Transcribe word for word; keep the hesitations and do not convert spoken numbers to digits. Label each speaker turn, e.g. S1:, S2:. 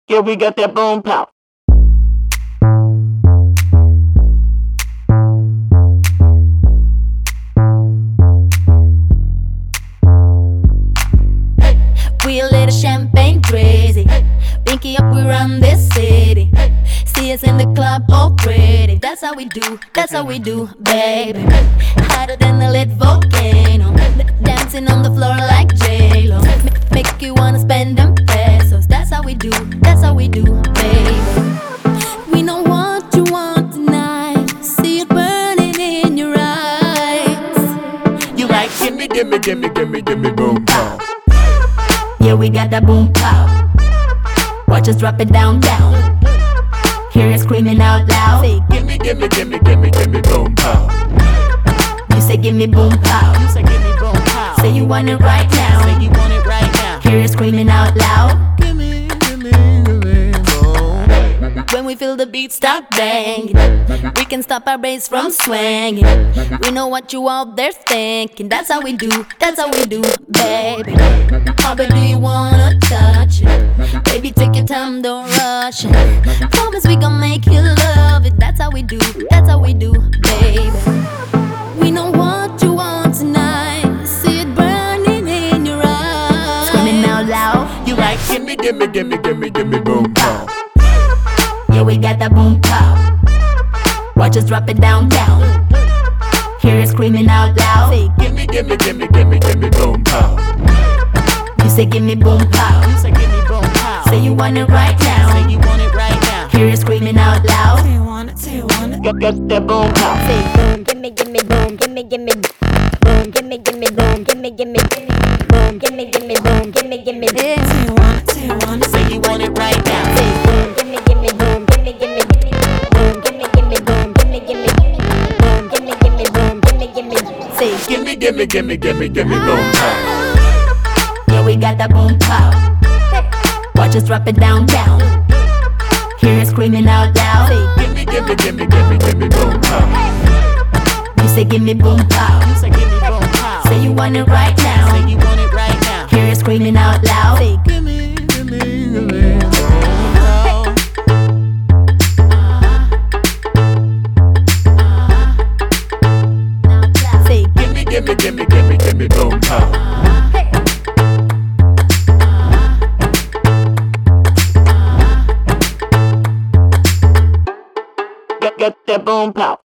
S1: Yeah, we got that boom pow.
S2: We a little champagne crazy. Pinky up, we run this city. See us in the club all pretty. That's how we do, that's how we do, baby. Hotter than a lit volcano. Dancing on the floor like J-Lo. Make you wanna spend them pesos. That's how we do, that's how we do, baby. We know what you want tonight. See it burning in your eyes.
S1: You like gimme, gimme, gimme, gimme, gimme, boom pow.
S2: Yeah, we got that boom pow. Watch us drop it down, down. Hear you screaming out loud. Say,
S1: Gimme, gimme, gimme, gimme, gimme, boom pow.
S2: you say give me boom pow.
S1: You say gimme boom pow.
S2: Say you want it right now.
S1: Say you want it right now.
S2: Hear you screaming out loud.
S1: Gimme, gimme, gimme, boom.
S2: When we feel the beat start banging, we can stop our brains from swinging. We know what you out there thinking. That's how we do, that's how we do, baby. How bad do you wanna touch it? Baby, take your time, don't rush it. Promise we gon' make you love it. That's how we do, that's how we do, baby. We know what you want tonight. See it burning in your eyes. Screaming out loud.
S1: You like gimme, gimme, gimme, gimme, gimme, boom pow.
S2: Yeah, we got that boom pow. Watch us drop it down, down. Hear you screaming out loud. Say,
S1: Gimme, gimme, gimme, gimme, gimme, boom pow.
S2: you say give me boom pow.
S1: You say gimme boom pow.
S2: Say you want it right now.
S1: Say you want it right now.
S2: Hear you screaming out loud.
S1: Say you want it, say you want it. Got, got that boom pow.
S2: Say boom, gimme, gimme, boom, gimme, gimme, boom, gimme, gimme, boom, gimme, gimme, boom, gimme, gimme, boom, gimme, gimme.
S1: Say you want it, say you want it. Say you want it right now.
S2: Say boom, gimme, gimme, boom, gimme, gimme, boom, gimme, gimme, boom, gimme, gimme, boom, gimme, gimme, boom, gimme, gimme. Say,
S1: Gimme, gimme, gimme, gimme, gimme, boom pow.
S2: yeah, we got that boom pow. Watch us drop it down, down. Hear you screaming out loud. Say,
S1: Gimme, gimme, gimme, gimme, gimme, boom pow.
S2: you say give me boom pow.
S1: You say gimme boom pow.
S2: Say you want it right now.
S1: Say you want it right now.
S2: Hear you screaming out loud. Say,
S1: Gimme, gimme, gimme, boom pow.
S2: say,
S1: Gimme, gimme, gimme, gimme, gimme, boom pow. Got, got that boom pow.